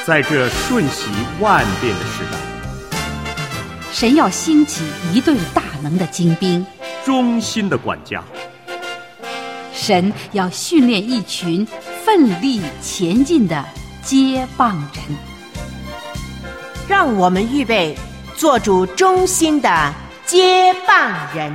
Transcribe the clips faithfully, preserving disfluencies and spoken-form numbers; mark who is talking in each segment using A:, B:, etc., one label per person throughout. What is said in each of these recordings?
A: 在这瞬息万变的时代，
B: 神要兴起一队大能的精兵，
A: 忠心的管家。
B: 神要训练一群奋力前进的接棒人。
C: 让我们预备做主忠心的接棒人。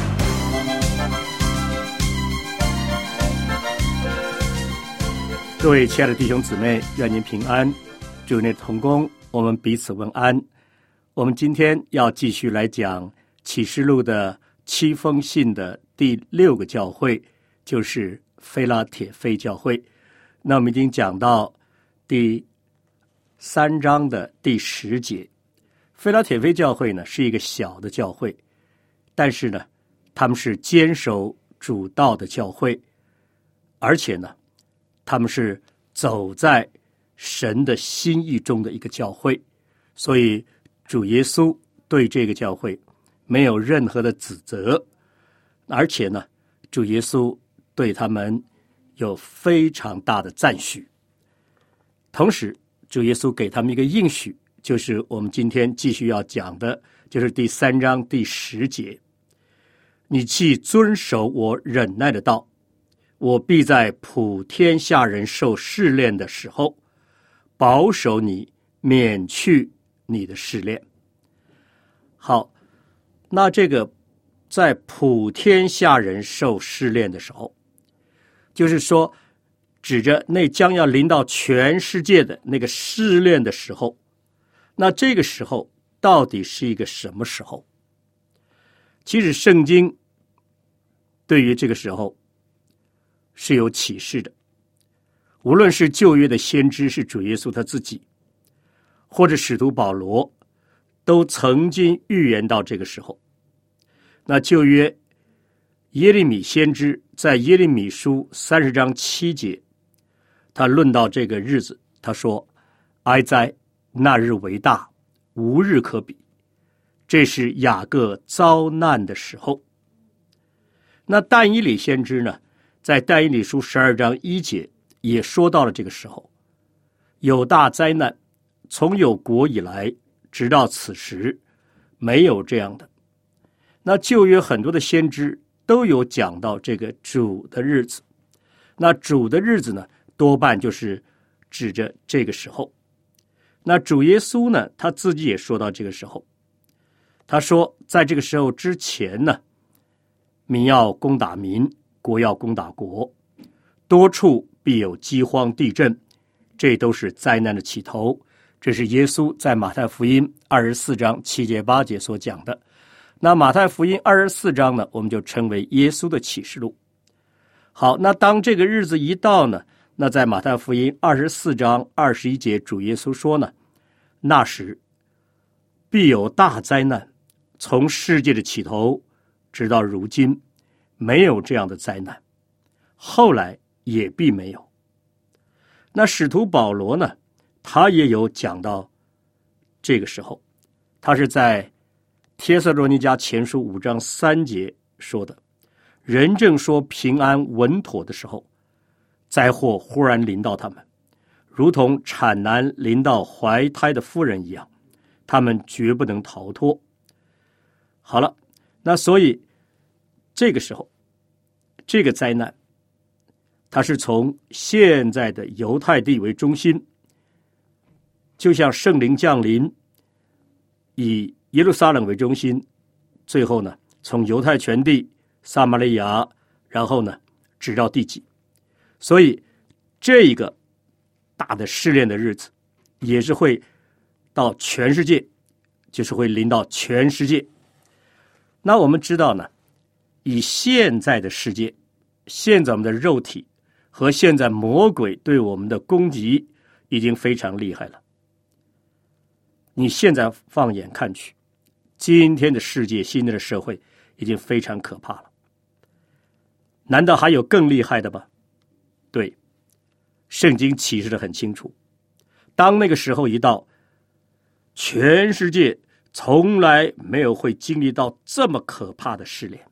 A: 各位亲爱的弟兄姊妹，愿您平安。主内同工，我们彼此问安。我们今天要继续来讲启示录的七封信的第六个教会，就是非拉铁非教会。那我们已经讲到第三章的第十节。非拉铁非教会呢是一个小的教会，但是呢他们是坚守主道的教会，而且呢他们是走在神的心意中的一个教会，所以主耶稣对这个教会没有任何的指责，而且呢主耶稣对他们有非常大的赞许。同时主耶稣给他们一个应许，就是我们今天继续要讲的，就是第三章第十节：你既遵守我忍耐的道，我必在普天下人受试炼的时候保守你，免去你的试炼。好，那这个在普天下人受试炼的时候，就是说指着那将要临到全世界的那个试炼的时候。那这个时候到底是一个什么时候？其实圣经对于这个时候是有启示的，无论是旧约的先知，是主耶稣他自己，或者使徒保罗，都曾经预言到这个时候。那旧约耶利米先知在耶利米书三十章七节，他论到这个日子，他说：哀哉，那日为大，无日可比，这是雅各遭难的时候。那但以理先知呢，在但以理书十二章一节也说到了这个时候，有大灾难，从有国以来直到此时没有这样的。那旧约很多的先知都有讲到这个主的日子，那主的日子呢，多半就是指着这个时候。那主耶稣呢，他自己也说到这个时候，他说在这个时候之前呢，民要攻打民，国要攻打国，多处必有饥荒地震，这都是灾难的起头。这是耶稣在马太福音二十四章七节八节所讲的。那马太福音二十四章呢，我们就称为耶稣的启示录。好，那当这个日子一到呢，那在马太福音二十四章二十一节，主耶稣说呢，那时必有大灾难，从世界的起头直到如今没有这样的灾难，后来也必没有。那使徒保罗呢，他也有讲到这个时候，他是在帖撒罗尼迦前书五章三节说的：人正说平安稳妥的时候，灾祸忽然临到他们，如同产难临到怀胎的妇人一样，他们绝不能逃脱。好了，那所以这个时候这个灾难，它是从现在的犹太地为中心，就像圣灵降临，以耶路撒冷为中心，最后呢从犹太全地、撒玛利亚，然后呢直到地极。所以这一个大的试炼的日子也是会到全世界，就是会临到全世界。那我们知道呢，以现在的世界，现在我们的肉体和现在魔鬼对我们的攻击已经非常厉害了。你现在放眼看去，今天的世界，今天的社会已经非常可怕了。难道还有更厉害的吗？对，圣经启示得很清楚，当那个时候一到，全世界从来没有会经历到这么可怕的试炼。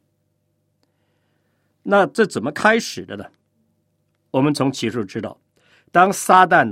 A: 那这怎么开始的呢？我们从启示录知道，当撒旦呢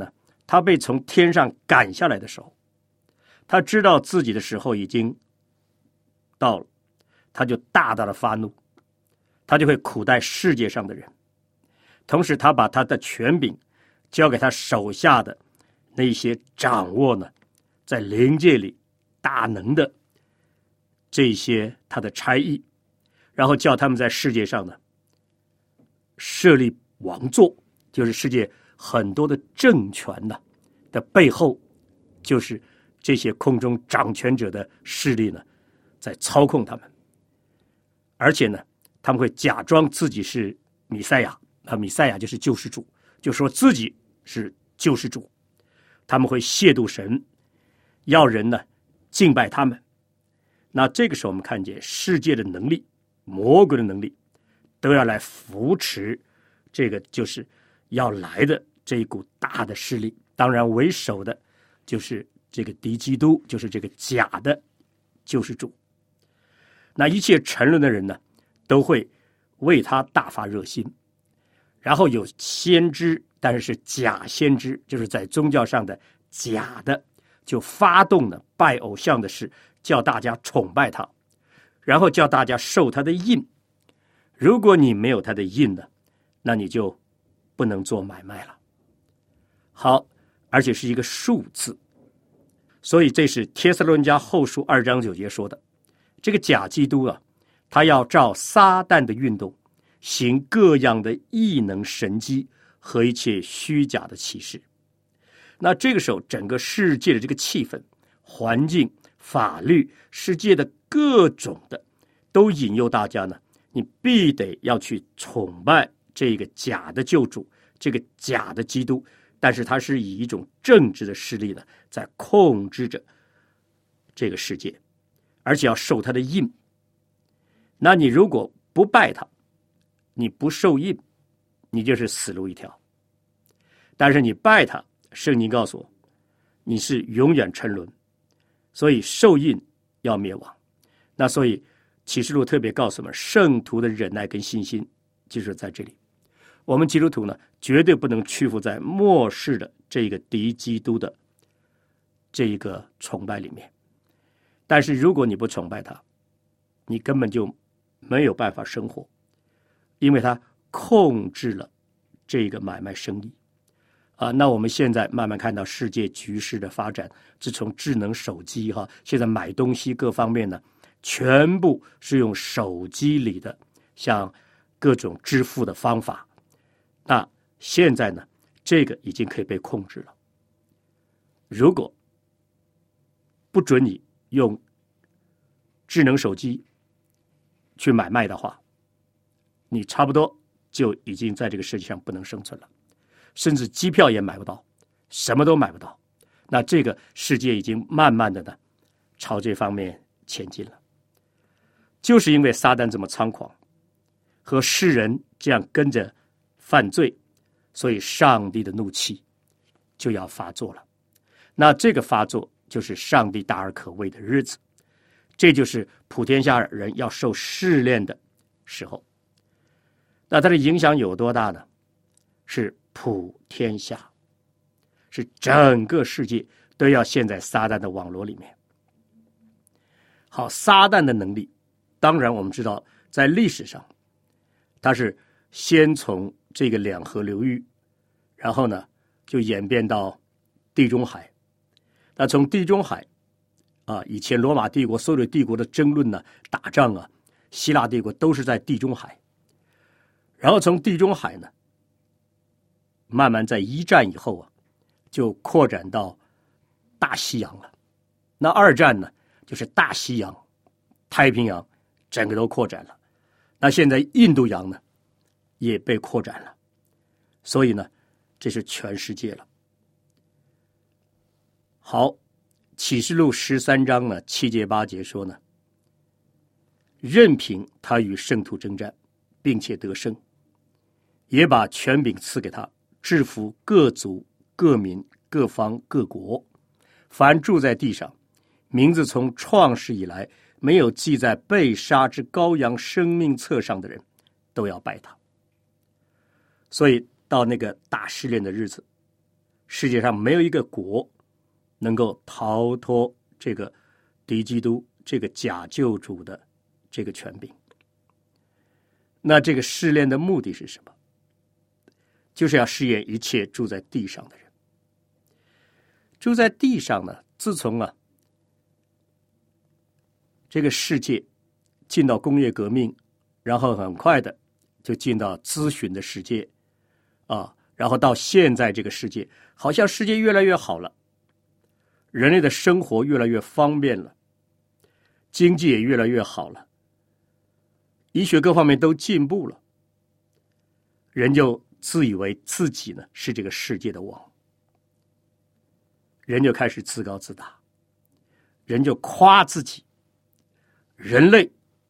A: 他被从天上赶下来的时候，他知道自己的时候已经到了，他就大大的发怒，他就会苦待世界上的人。同时他把他的权柄交给他手下的那些掌握呢在灵界里大能的这些他的差役，然后叫他们在世界上呢设立王座，就是世界很多的政权呢的背后，就是这些空中掌权者的势力呢在操控他们。而且呢他们会假装自己是弥赛亚，啊，弥赛亚就是救世主，就说自己是救世主。他们会亵渎神，要人呢敬拜他们。那这个时候我们看见世界的能力，魔鬼的能力都要来扶持这个就是要来的这一股大的势力。当然为首的就是这个敌基督，就是这个假的救世主。那一切沉沦的人呢都会为他大发热心。然后有先知，但是是假先知，就是在宗教上的假的，就发动了拜偶像的事，叫大家崇拜他，然后叫大家受他的印。如果你没有他的印呢，那你就不能做买卖了。好，而且是一个数字，所以这是帖撒罗尼迦后书二章九节说的。这个假基督啊，他要照撒旦的运动，行各样的异能神迹和一切虚假的启示。那这个时候整个世界的这个气氛、环境、法律、世界的各种的都引诱大家呢，你必得要去崇拜这个假的救主，这个假的基督，但是他是以一种政治的势力呢在控制着这个世界，而且要受他的印。那你如果不拜他，你不受印，你就是死路一条。但是你拜他，圣经告诉我，你是永远沉沦，所以受印要灭亡。那所以启示录特别告诉我们，圣徒的忍耐跟信心就是在这里。我们基督徒呢，绝对不能屈服在末世的这个敌基督的这一个崇拜里面。但是如果你不崇拜他，你根本就没有办法生活，因为他控制了这个买卖生意啊。那我们现在慢慢看到世界局势的发展，自从智能手机哈，现在买东西各方面呢，全部是用手机里的像各种支付的方法。那现在呢，这个已经可以被控制了。如果不准你用智能手机去买卖的话，你差不多就已经在这个世界上不能生存了，甚至机票也买不到，什么都买不到。那这个世界已经慢慢的呢朝这方面前进了。就是因为撒旦这么猖狂，和世人这样跟着犯罪，所以上帝的怒气就要发作了。那这个发作就是上帝大而可畏的日子，这就是普天下人要受试炼的时候。那它的影响有多大呢？是普天下，是整个世界都要陷在撒旦的网络里面。好，撒旦的能力，当然我们知道在历史上它是先从这个两河流域，然后呢就演变到地中海。那从地中海啊，以前罗马帝国所有的帝国的争论呢，打仗啊，希腊帝国都是在地中海。然后从地中海呢，慢慢在一战以后啊，就扩展到大西洋了。那二战呢，就是大西洋、太平洋整个都扩展了。那现在印度洋呢，也被扩展了。所以呢，这是全世界了。好，启示录十三章呢七节八节说呢，任凭他与圣徒征战，并且得胜，也把权柄赐给他，制服各族、各民、各方、各国，凡住在地上，名字从创世以来没有记在被杀之羔羊生命册上的人，都要拜他。所以到那个大试炼的日子， 世界上没有一个国能够逃脱这个敌基督、这个假救主的这个权柄。那这个试炼的目的是什么？就是要试验一切住在地上的人。住在地上呢，自从啊这个世界进到工业革命，然后很快的就进到资讯的世界啊，然后到现在这个世界，好像世界越来越好了，人类的生活越来越方便了，经济也越来越好了，医学各方面都进步了，人就自以为自己呢是这个世界的王，人就开始自高自大，人就夸自己，人类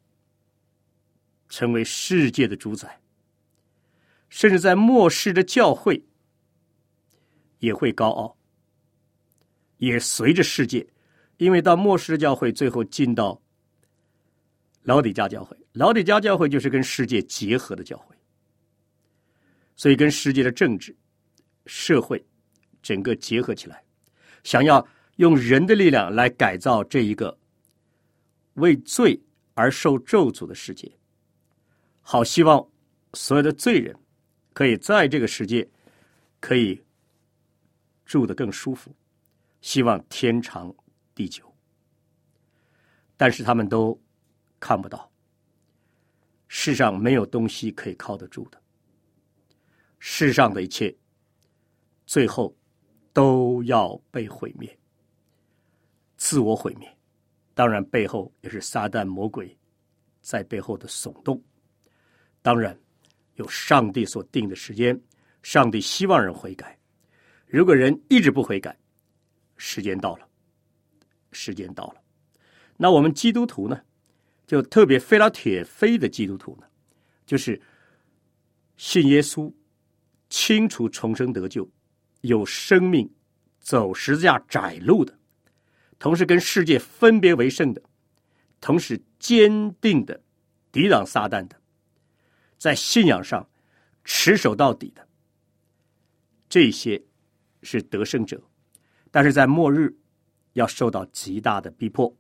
A: 成为世界的主宰，甚至在末世的教会也会高傲，也随着世界，因为到末世的教会最后进到老底嘉教会，老底嘉教会就是跟世界结合的教会，所以跟世界的政治、社会整个结合起来，想要用人的力量来改造这一个为罪而受咒诅的世界，好希望所有的罪人可以在这个世界可以住得更舒服，希望天长地久。但是他们都看不到，世上没有东西可以靠得住的，世上的一切最后都要被毁灭，自我毁灭，当然背后也是撒旦魔鬼在背后的耸动，当然有上帝所定的时间，上帝希望人悔改，如果人一直不悔改，时间到了，时间到了。那我们基督徒呢，就特别非拉铁非的基督徒呢，就是信耶稣，清楚重生得救，有生命，走十字架窄路的，同时跟世界分别为圣的，同时坚定的抵挡撒旦的，在信仰上持守到底的，这些是得胜者，但是在末日要受到极大的逼迫。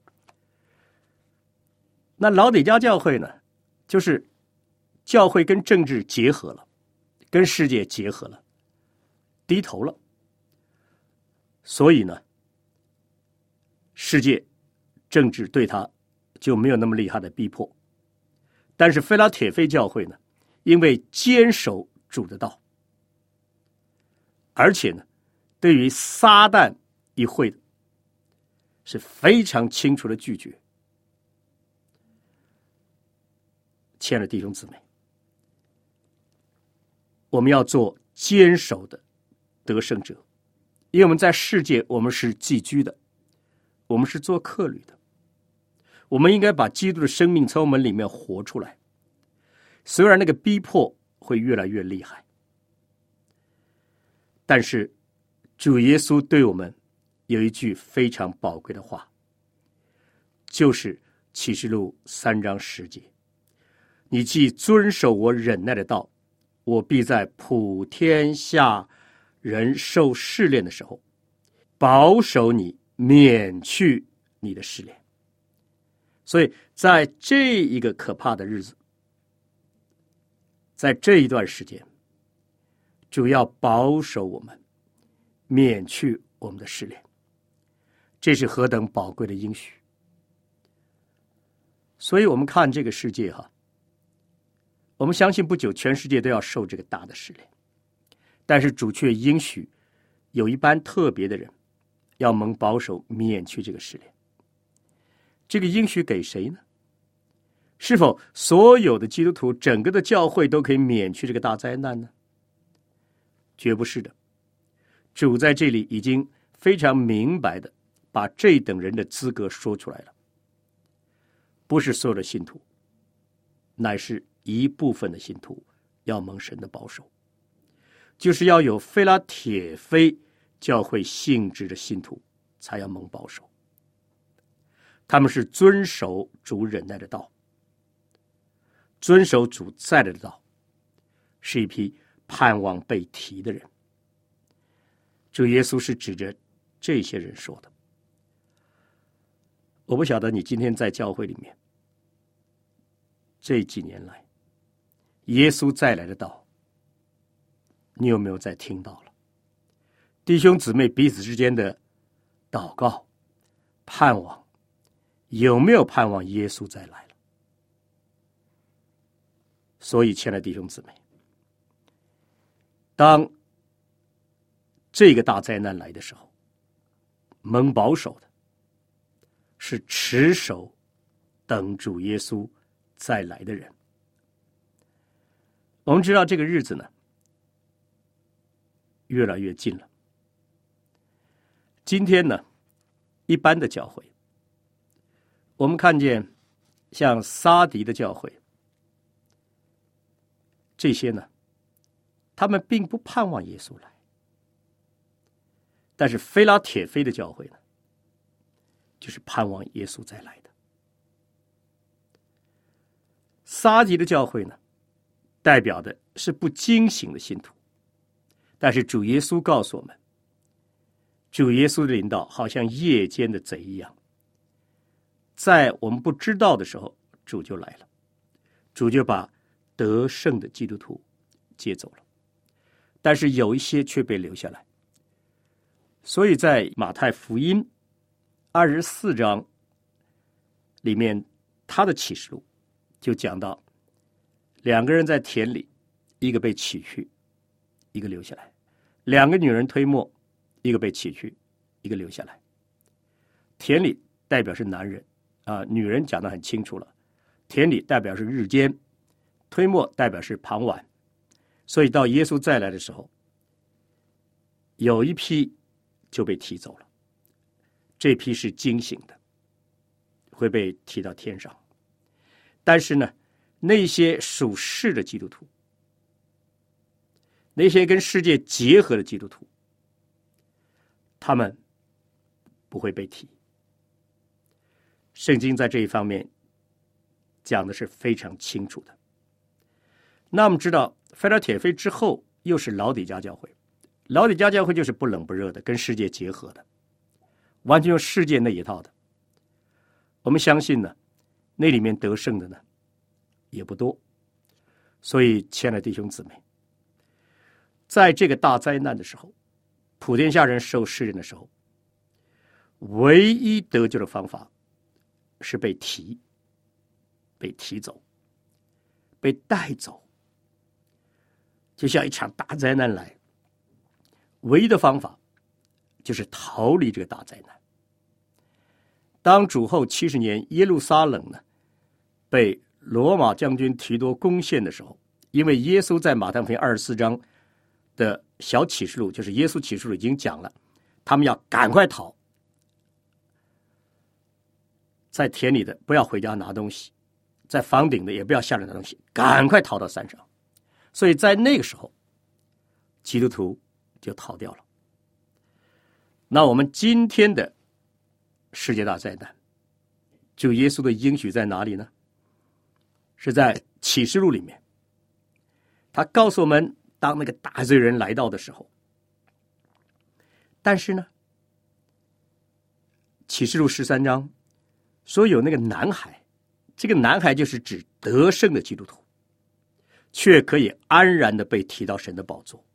A: 那老底嘉教会呢，就是教会跟政治结合了，跟世界结合了，低头了，所以呢世界政治对他就没有那么厉害的逼迫。但是非拉铁非教会呢，因为坚守主的道，而且呢对于撒旦一会的是非常清楚的拒绝。亲爱的弟兄姊妹，我们要做坚守的得胜者，因为我们在世界我们是寄居的，我们是做客旅的，我们应该把基督的生命从我们里面活出来。虽然那个逼迫会越来越厉害，但是主耶稣对我们有一句非常宝贵的话，就是启示录三章十节，你既遵守我忍耐的道，我必在普天下人受试炼的时候，保守你，免去你的试炼。所以在这一个可怕的日子，在这一段时间，主要保守我们，免去我们的试炼，这是何等宝贵的应许。所以我们看这个世界哈，我们相信不久全世界都要受这个大的试炼，但是主却应许有一班特别的人要蒙保守，免去这个试炼。这个应许给谁呢？是否所有的基督徒，整个的教会都可以免去这个大灾难呢？绝不是的。主在这里已经非常明白的把这等人的资格说出来了，不是所有的信徒，乃是一部分的信徒要蒙神的保守，就是要有非拉铁非教会性质的信徒才要蒙保守。他们是遵守主忍耐的道，遵守主在的道，是一批盼望被提的人。 主耶稣是指着这些人说的。我不晓得你今天在教会里面，这几年来，耶稣再来的道，你有没有在听到了？弟兄姊妹彼此之间的祷告、盼望，有没有盼望耶稣再来了？所以，亲爱的弟兄姊妹，当这个大灾难来的时候，蒙保守的是持守等主耶稣再来的人。我们知道这个日子呢，越来越近了。今天呢，一般的教会，我们看见像撒迪的教会，这些呢，他们并不盼望耶稣来。但是菲拉铁菲的教会呢，就是盼望耶稣再来的。撒迪的教会呢，代表的是不警醒的信徒。但是主耶稣告诉我们，主耶稣的领导好像夜间的贼一样，在我们不知道的时候，主就来了，主就把得胜的基督徒接走了。但是有一些却被留下来。所以在马太福音二十四章里面，他的启示录就讲到，两个人在田里，一个被起去，一个留下来；两个女人推磨，一个被起去，一个留下来。田里代表是男人啊，女人讲得很清楚了。田里代表是日间，推磨代表是傍晚。所以到耶稣再来的时候，有一批就被提走了，这批是惊醒的，会被提到天上。但是呢，那些属世的基督徒，那些跟世界结合的基督徒，他们不会被提。圣经在这一方面讲的是非常清楚的。那我们知道，腓拉铁菲之后又是老底嘉教会。老底嘉教会就是不冷不热的，跟世界结合的，完全用世界那一套的。我们相信呢，那里面得胜的呢也不多。所以亲爱的弟兄姊妹，在这个大灾难的时候，普天下人受试炼的时候，唯一得救的方法是被提，被提走，被带走。就像一场大灾难来，唯一的方法就是逃离这个大灾难。当主后七十年耶路撒冷呢被罗马将军提多攻陷的时候，因为耶稣在马太福音二十四章的小启示录，就是耶稣启示录已经讲了，他们要赶快逃，在田里的不要回家拿东西，在房顶的也不要下来拿东西，赶快逃到山上。所以在那个时候，基督徒就逃掉了。那我们今天的世界大灾难，主耶稣的应许在哪里呢？是在启示录里面。他告诉我们，当那个大罪人来到的时候，但是呢，启示录十三章说有那个男孩，这个男孩就是指得胜的基督徒，却可以安然的被提到神的宝座。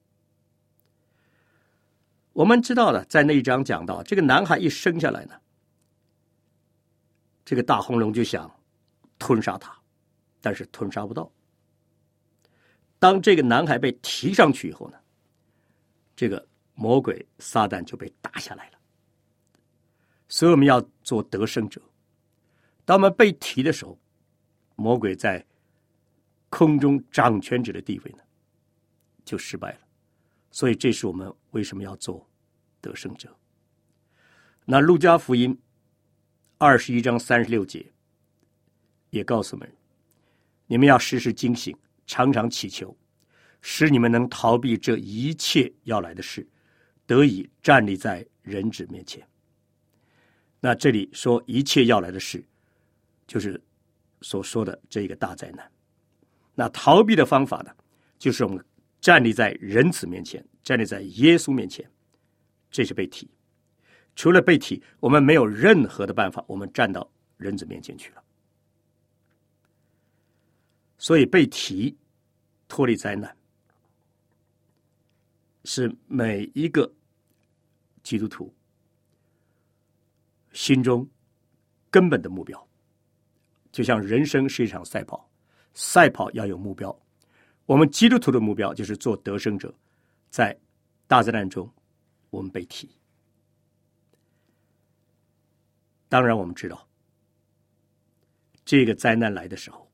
A: 我们知道了，在那一章讲到，这个男孩一生下来呢，这个大红龙就想吞杀他，但是吞杀不到。当这个男孩被提上去以后呢，这个魔鬼撒旦就被打下来了。所以我们要做得胜者。当我们被提的时候，魔鬼在空中掌权者的地位呢，就失败了。所以这是我们为什么要做得胜者。那路加福音二十一章三十六节也告诉我们，你们要时时警醒，常常祈求，使你们能逃避这一切要来的事，得以站立在人子面前。那这里说一切要来的事，就是所说的这个大灾难。那逃避的方法呢，就是我们站立在人子面前，站立在耶稣面前， 这是被提。除了被提，我们没有任何的办法，我们站到人子面前去了。所以被提脱离灾难，是每一个基督徒心中根本的目标。就像人生是一场赛跑，赛跑要有目标。我们基督徒的目标就是做得胜者，在大灾难中我们被提。当然我们知道，这个灾难来的时候，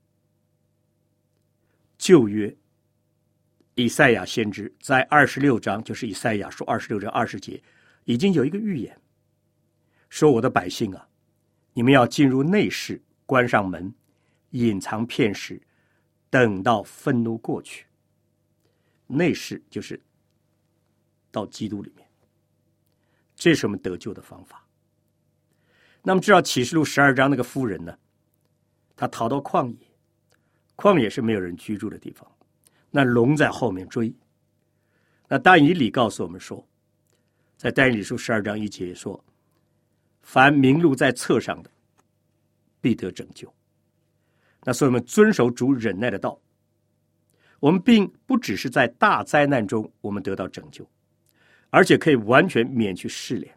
A: 旧约以赛亚先知在二十六章，就是以赛亚书二十六章二十节，已经有一个预言，说我的百姓啊，你们要进入内室，关上门，隐藏片时，等到愤怒过去。内室就是到基督里面，这是我们得救的方法。那么知道启示录十二章那个妇人呢，她逃到旷野，旷野是没有人居住的地方，那龙在后面追。那但以理告诉我们说，在但以理书十二章一节说，凡名录在册上的必得拯救。那所以我们遵守主忍耐的道，我们并不只是在大灾难中我们得到拯救，而且可以完全免去试炼。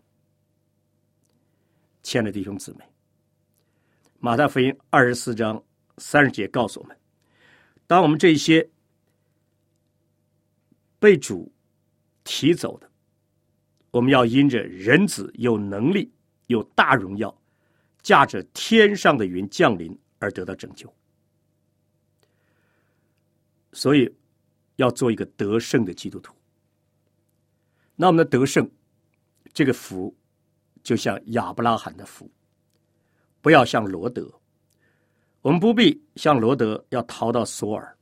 A: 亲爱的弟兄姊妹，马太福音二十四章三十节告诉我们，当我们这些被主提走的，我们要因着人子有能力有大荣耀，驾着天上的云降临而得到拯救。所以要做一个得胜的基督徒。那我们的得胜这个福就像亚伯拉罕的福，不要像罗德，我们不必像罗德要逃到索尔。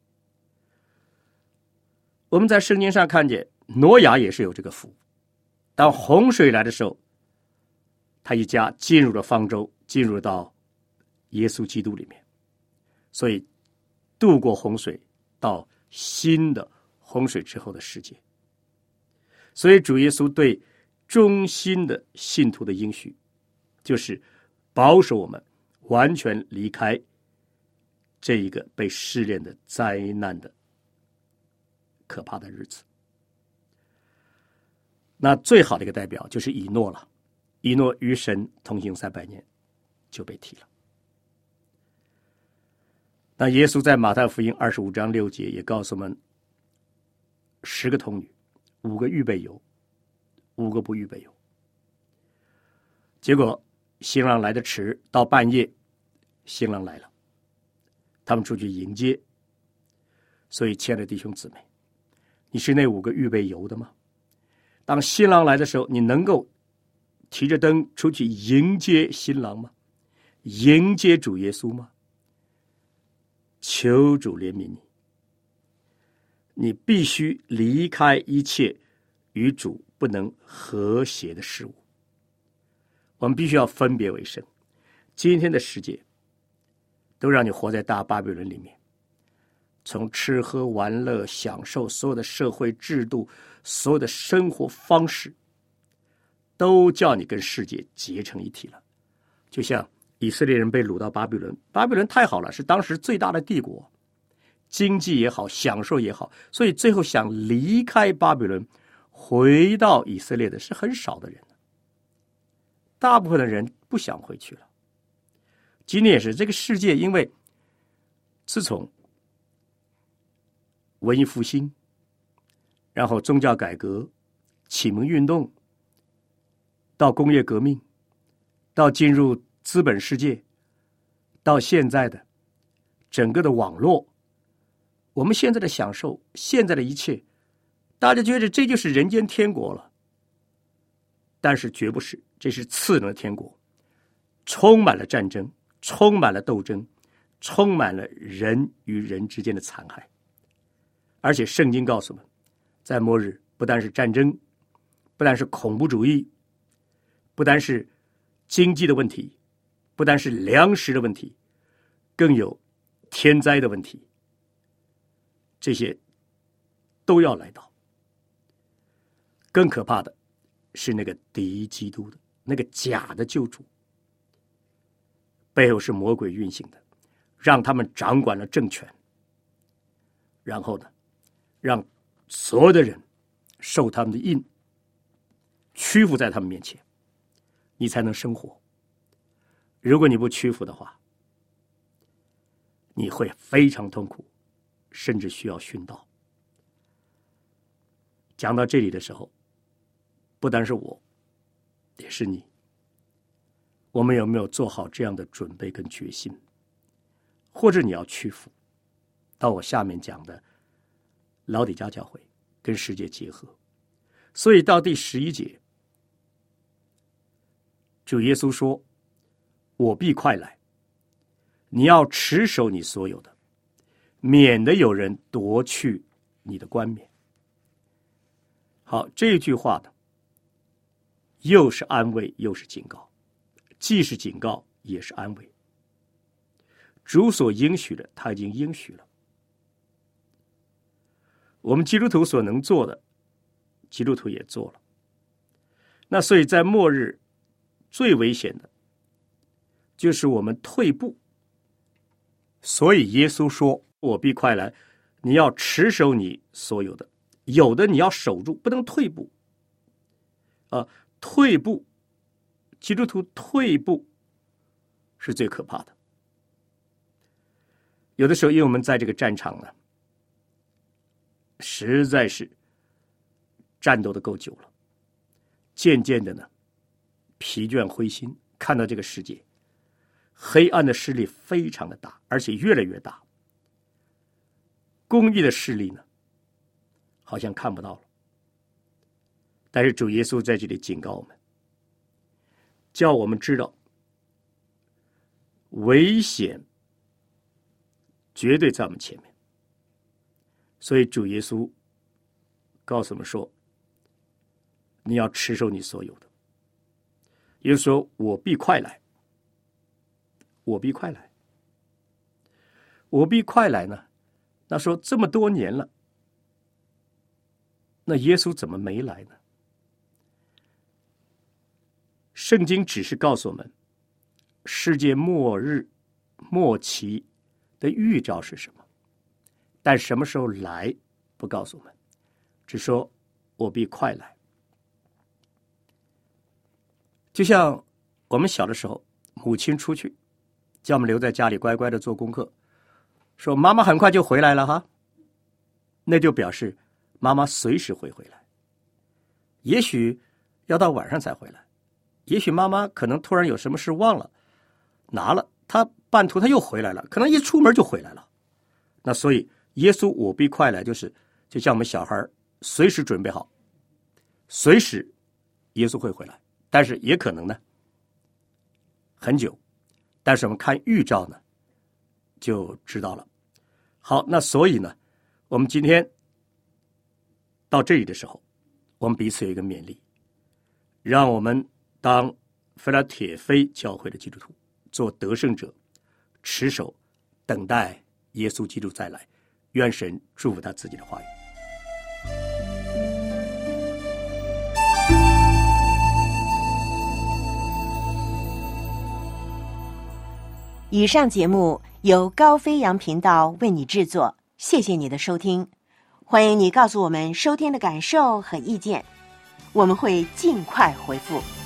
A: 我们在圣经上看见挪亚也是有这个福，当洪水来的时候，他一家进入了方舟，进入到耶稣基督里面，所以渡过洪水到新的洪水之后的世界。所以主耶稣对忠心的信徒的应许，就是保守我们完全离开这一个被试炼的灾难的可怕的日子。那最好的一个代表就是以诺了，以诺与神同行三百年就被提了。那耶稣在马太福音二十五章六节也告诉我们，十个童女，五个预备油，五个不预备油。结果新郎来的迟，到半夜新郎来了，他们出去迎接。所以亲爱的弟兄姊妹，你是那五个预备油的吗？当新郎来的时候，你能够提着灯出去迎接新郎吗？迎接主耶稣吗？求主怜悯你，你必须离开一切与主不能和谐的事物。我们必须要分别为圣。今天的世界都让你活在大巴比伦里面，从吃喝玩乐享受所有的社会制度，所有的生活方式都叫你跟世界结成一体了。就像以色列人被掳到巴比伦，巴比伦太好了，是当时最大的帝国，经济也好，享受也好，所以最后想离开巴比伦回到以色列的是很少的人，大部分的人不想回去了。今天也是，这个世界因为自从文艺复兴，然后宗教改革、启蒙运动，到工业革命，到进入资本世界，到现在的整个的网络，我们现在的享受，现在的一切，大家觉得这就是人间天国了。但是绝不是，这是次等的天国，充满了战争，充满了斗争，充满了人与人之间的残害。而且圣经告诉我们，在末日不单是战争，不单是恐怖主义，不单是经济的问题，不单是粮食的问题，更有天灾的问题，这些都要来到。更可怕的是那个敌基督的那个假的救主，背后是魔鬼运行的，让他们掌管了政权，然后呢，让所有的人受他们的印，屈服在他们面前，你才能生活。如果你不屈服的话，你会非常痛苦，甚至需要殉道。讲到这里的时候，不单是我，也是你，我们有没有做好这样的准备跟决心？或者你要屈服到我下面讲的老底嘉教会跟世界结合。所以到第十一节，主耶稣说，我必快来，你要持守你所有的，免得有人夺去你的冠冕。好，这句话呢，又是安慰又是警告，既是警告也是安慰。主所应许的他已经应许了，我们基督徒所能做的，基督徒也做了。那所以在末日最危险的就是我们退步。所以耶稣说，我必快来，你要持守你所有的，有的你要守住，不能退步啊！退步，基督徒退步是最可怕的。有的时候因为我们在这个战场呢，实在是战斗的够久了，渐渐的呢疲倦灰心，看到这个世界黑暗的势力非常的大，而且越来越大，公义的势力呢好像看不到了。但是主耶稣在这里警告我们，叫我们知道危险绝对在我们前面。所以主耶稣告诉我们说，你要持守你所有的。耶稣说，我必快来，我必快来，我必快来呢？那说这么多年了，那耶稣怎么没来呢？圣经只是告诉我们，世界末日末期的预兆是什么，但什么时候来不告诉我们，只说我必快来。就像我们小的时候，母亲出去叫我们留在家里乖乖的做功课，说妈妈很快就回来了哈，那就表示妈妈随时会回来，也许要到晚上才回来，也许妈妈可能突然有什么事忘了拿了，她半途她又回来了，可能一出门就回来了。那所以耶稣我必快来，就是就像我们小孩随时准备好，随时耶稣会回来，但是也可能呢很久，但是我们看预兆呢就知道了。好，那所以呢我们今天到这里的时候，我们彼此有一个勉励，让我们当腓拉铁非教会的基督徒，做得胜者，持守等待耶稣基督再来。愿神祝福他自己的话语。
C: 以上节目由高飞扬频道为你制作，谢谢你的收听。欢迎你告诉我们收听的感受和意见，我们会尽快回复。